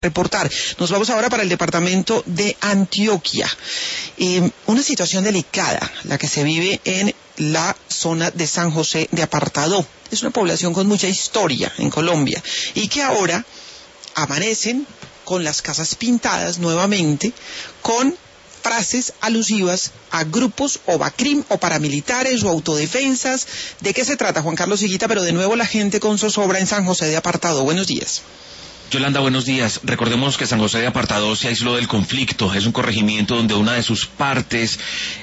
reportar. Nos vamos ahora para el departamento de Antioquia. Una situación delicada, la que se vive en la zona de San José de Apartadó. Es una población con mucha historia en Colombia y que ahora amanecen con las casas pintadas nuevamente, con frases alusivas a grupos o BACRIM o paramilitares o autodefensas. ¿De qué se trata, Juan Carlos Higuita? Pero de nuevo la gente con zozobra en San José de Apartadó. Buenos días. Yolanda, buenos días. Recordemos que San José de Apartadó se aisló del conflicto. Es un corregimiento donde una de sus partes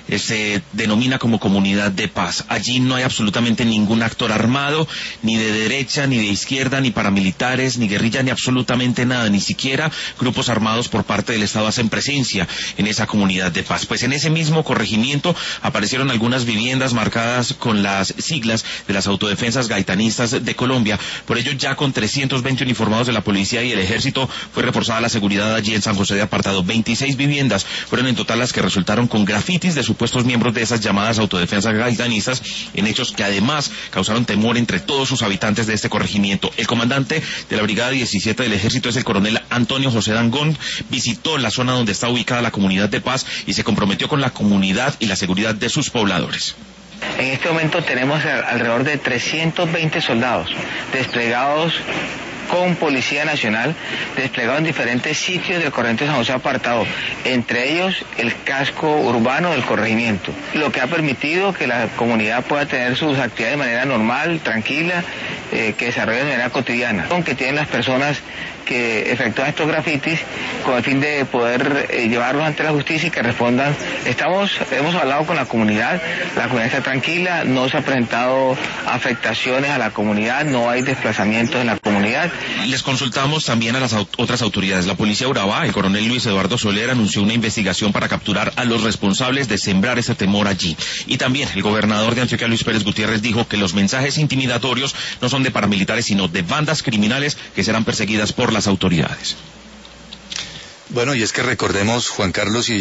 se denomina como comunidad de paz. Allí no hay absolutamente ningún actor armado, ni de derecha, ni de izquierda, ni paramilitares, ni guerrilla, ni absolutamente nada. Ni siquiera grupos armados por parte del Estado hacen presencia en esa comunidad de paz. Pues en ese mismo corregimiento aparecieron algunas viviendas marcadas con las siglas de las autodefensas gaitanistas de Colombia. Por ello, ya con 320 uniformados de la policía y el ejército fue reforzada la seguridad allí en San José de Apartadó. 26 viviendas fueron en total las que resultaron con grafitis de supuestos miembros de esas llamadas autodefensas gaitanistas, en hechos que además causaron temor entre todos sus habitantes de este corregimiento. El comandante de la Brigada 17 del Ejército es el coronel Antonio José Dangond. Visitó la zona donde está ubicada la comunidad de paz y se comprometió con la comunidad y la seguridad de sus pobladores. En este momento tenemos alrededor de 320 soldados desplegados con Policía Nacional, desplegado en diferentes sitios del corregimiento de San José de Apartadó, entre ellos el casco urbano del corregimiento, lo que ha permitido que la comunidad pueda tener sus actividades de manera normal, tranquila, que desarrollen de manera cotidiana, aunque tienen las personas que efectúan estos grafitis con el fin de poder llevarlos ante la justicia y que respondan. Hemos hablado con la comunidad está tranquila, no se ha presentado afectaciones a la comunidad, no hay desplazamientos en la comunidad. Les consultamos también a las otras autoridades. La policía de Urabá, el coronel Luis Eduardo Soler, anunció una investigación para capturar a los responsables de sembrar ese temor allí. Y también el gobernador de Antioquia, Luis Pérez Gutiérrez, dijo que los mensajes intimidatorios no son de paramilitares, sino de bandas criminales que serán perseguidas por las autoridades. Bueno, y es que recordemos, Juan Carlos y